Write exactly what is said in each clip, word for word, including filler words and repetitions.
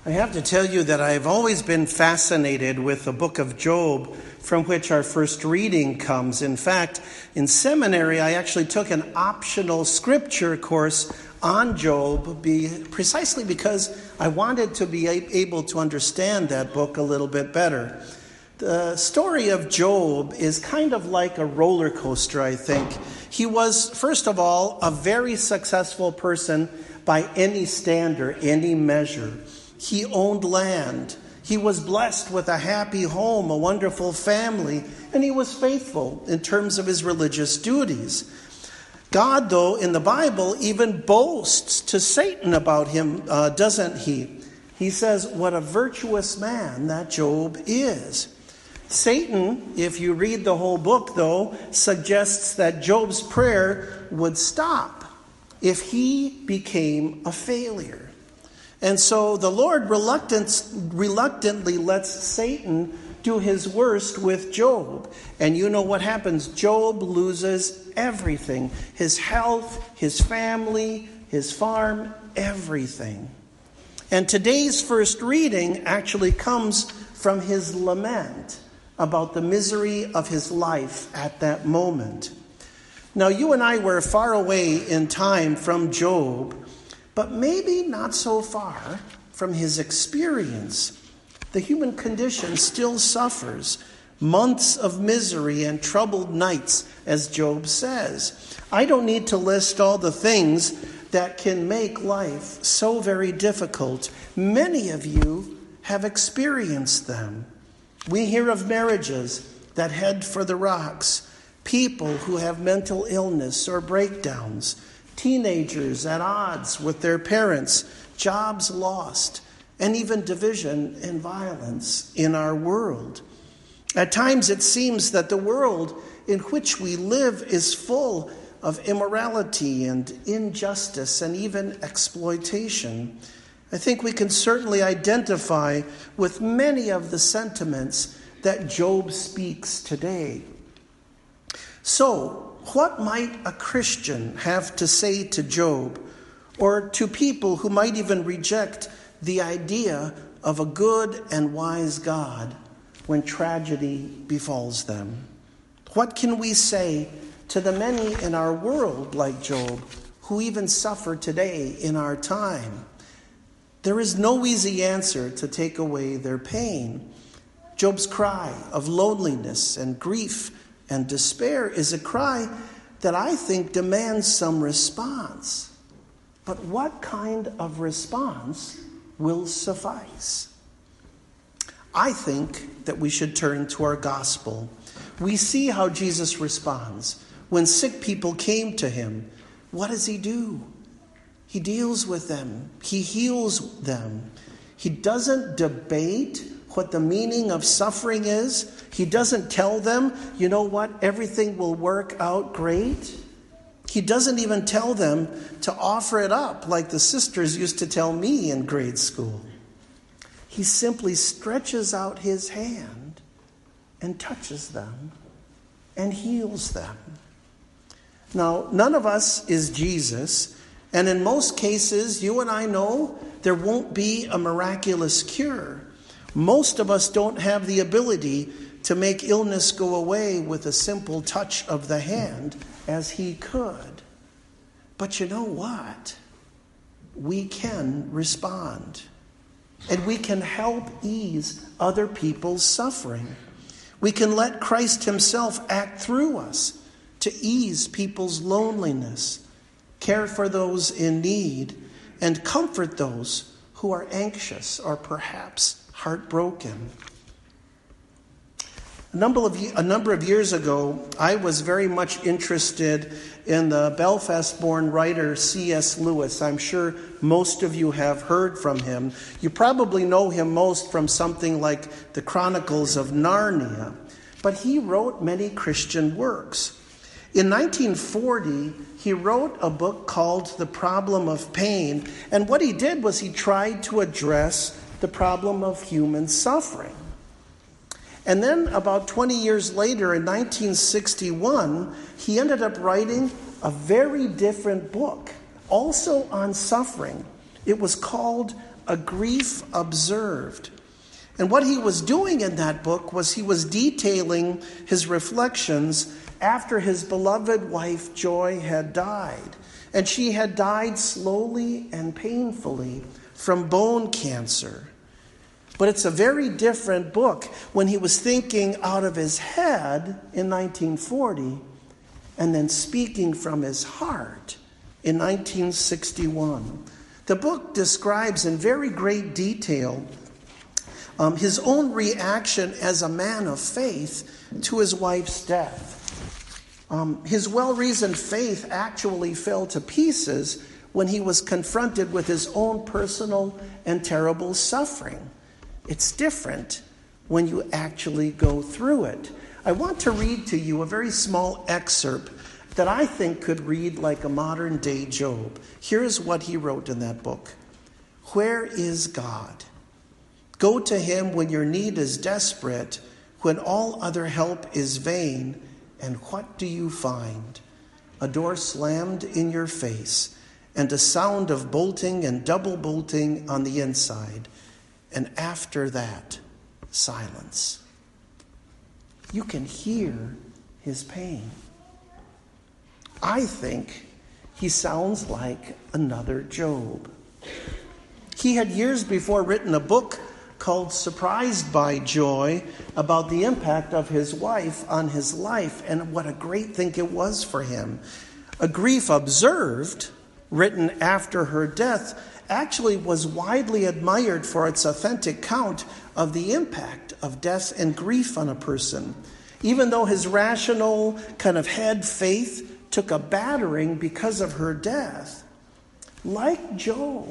I have to tell you that I've always been fascinated with the book of Job, from which our first reading comes. In fact, in seminary, I actually took an optional scripture course on Job be, precisely because I wanted to be able to understand that book a little bit better. The story of Job is kind of like a roller coaster, I think. He was, first of all, a very successful person by any standard, any measure. He owned land. He was blessed with a happy home, a wonderful family, and he was faithful in terms of his religious duties. God, though, in the Bible, even boasts to Satan about him, uh, doesn't he? He says, what a virtuous man that Job is. Satan, if you read the whole book, though, suggests that Job's prayer would stop if he became a failure. And so the Lord reluctant, reluctantly lets Satan do his worst with Job. And you know what happens. Job loses everything. His health, his family, his farm, everything. And today's first reading actually comes from his lament about the misery of his life at that moment. Now, you and I were far away in time from Job, but maybe not so far from his experience. The human condition still suffers months of misery and troubled nights, as Job says. I don't need to list all the things that can make life so very difficult. Many of you have experienced them. We hear of marriages that head for the rocks, people who have mental illness or breakdowns, teenagers at odds with their parents, jobs lost, and even division and violence in our world. At times it seems that the world in which we live is full of immorality and injustice and even exploitation. I think we can certainly identify with many of the sentiments that Job speaks today. So, what might a Christian have to say to Job, or to people who might even reject the idea of a good and wise God when tragedy befalls them? What can we say to the many in our world like Job who even suffer today in our time? There is no easy answer to take away their pain. Job's cry of loneliness and grief and despair is a cry that I think demands some response. But what kind of response will suffice? I think that we should turn to our gospel. We see how Jesus responds. When sick people came to him, what does he do? He deals with them. He heals them. He doesn't debate what the meaning of suffering is. He doesn't tell them, you know what, everything will work out great. He doesn't even tell them to offer it up like the sisters used to tell me in grade school. He simply stretches out his hand and touches them and heals them. Now, none of us is Jesus, and in most cases, you and I know there won't be a miraculous cure. Most of us don't have the ability to make illness go away with a simple touch of the hand as he could. But you know what? We can respond. And we can help ease other people's suffering. We can let Christ himself act through us to ease people's loneliness, care for those in need, and comfort those who are anxious or perhaps heartbroken. A number of a number of years ago, I was very much interested in the Belfast-born writer C S Lewis. I'm sure most of you have heard from him. You probably know him most from something like the Chronicles of Narnia. But he wrote many Christian works. In nineteen forty, he wrote a book called The Problem of Pain. And what he did was he tried to address the problem of human suffering. And then about twenty years later, in nineteen sixty-one, he ended up writing a very different book, also on suffering. It was called A Grief Observed. And what he was doing in that book was he was detailing his reflections after his beloved wife Joy had died. And she had died slowly and painfully from bone cancer. But it's a very different book when he was thinking out of his head in nineteen forty and then speaking from his heart in nineteen sixty-one. The book describes in very great detail um, his own reaction as a man of faith to his wife's death. Um, his well-reasoned faith actually fell to pieces when he was confronted with his own personal and terrible suffering. It's different when you actually go through it. I want to read to you a very small excerpt that I think could read like a modern-day Job. Here's what he wrote in that book. Where is God? Go to him when your need is desperate, when all other help is vain. And what do you find? A door slammed in your face, and a sound of bolting and double bolting on the inside. And after that, silence. You can hear his pain. I think he sounds like another Job. He had years before written a book called Surprised by Joy about the impact of his wife on his life, and what a great thing it was for him. A Grief Observed, written after her death, actually was widely admired for its authentic account of the impact of death and grief on a person. Even though his rational kind of head faith took a battering because of her death, like Job,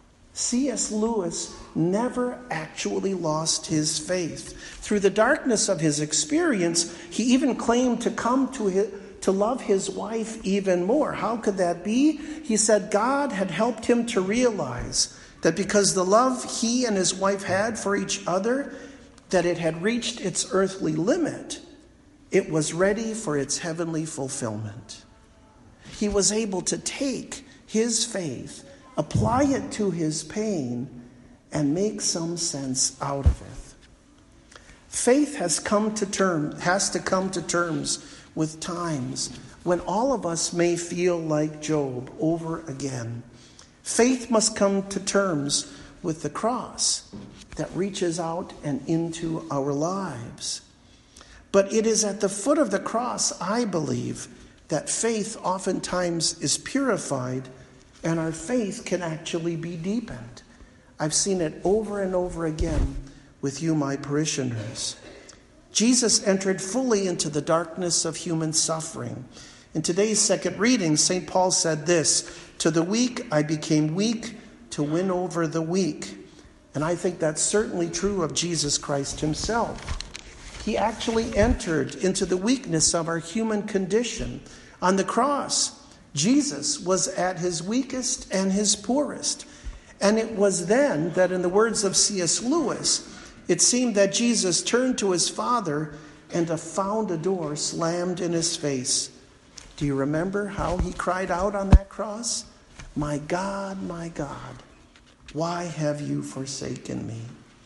C S Lewis never actually lost his faith. Through the darkness of his experience, he even claimed to come to his, to love his wife even more. How could that be? He said God had helped him to realize that because the love he and his wife had for each other, that it had reached its earthly limit, it was ready for its heavenly fulfillment. He was able to take his faith, apply it to his pain, and make some sense out of it. Faith has come to term, has to come to terms with times when all of us may feel like Job over again. Faith must come to terms with the cross that reaches out and into our lives. But it is at the foot of the cross, I believe, that faith oftentimes is purified and our faith can actually be deepened. I've seen it over and over again with you, my parishioners. Jesus entered fully into the darkness of human suffering. In today's second reading, Saint Paul said this, "To the weak I became weak to win over the weak." And I think that's certainly true of Jesus Christ himself. He actually entered into the weakness of our human condition. On the cross, Jesus was at his weakest and his poorest. And it was then that, in the words of C S Lewis, it seemed that Jesus turned to his Father and found a door slammed in his face. Do you remember how he cried out on that cross? "My God, my God, why have you forsaken me?"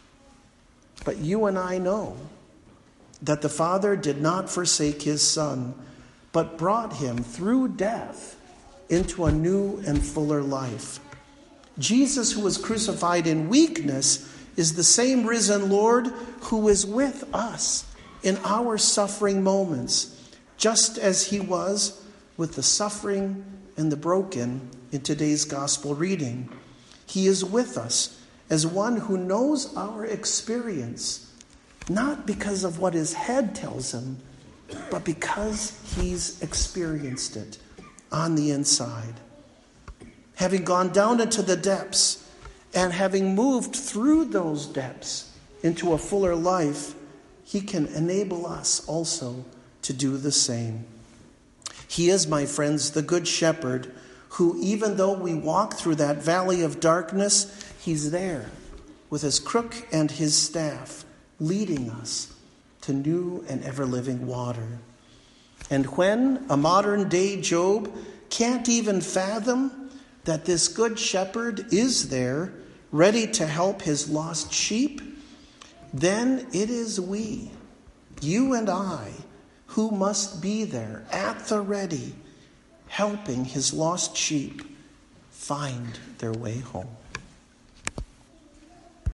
But you and I know that the Father did not forsake his Son, but brought him through death into a new and fuller life. Jesus, who was crucified in weakness, is the same risen Lord who is with us in our suffering moments, just as he was with the suffering and the broken in today's gospel reading. He is with us as one who knows our experience, not because of what his head tells him, but because he's experienced it on the inside. Having gone down into the depths and having moved through those depths into a fuller life, he can enable us also to do the same. He is, my friends, the Good Shepherd who, even though we walk through that valley of darkness, he's there with his crook and his staff, leading us to new and ever-living water. And when a modern-day Job can't even fathom that this good shepherd is there, ready to help his lost sheep, then it is we, you and I, who must be there at the ready, helping his lost sheep find their way home.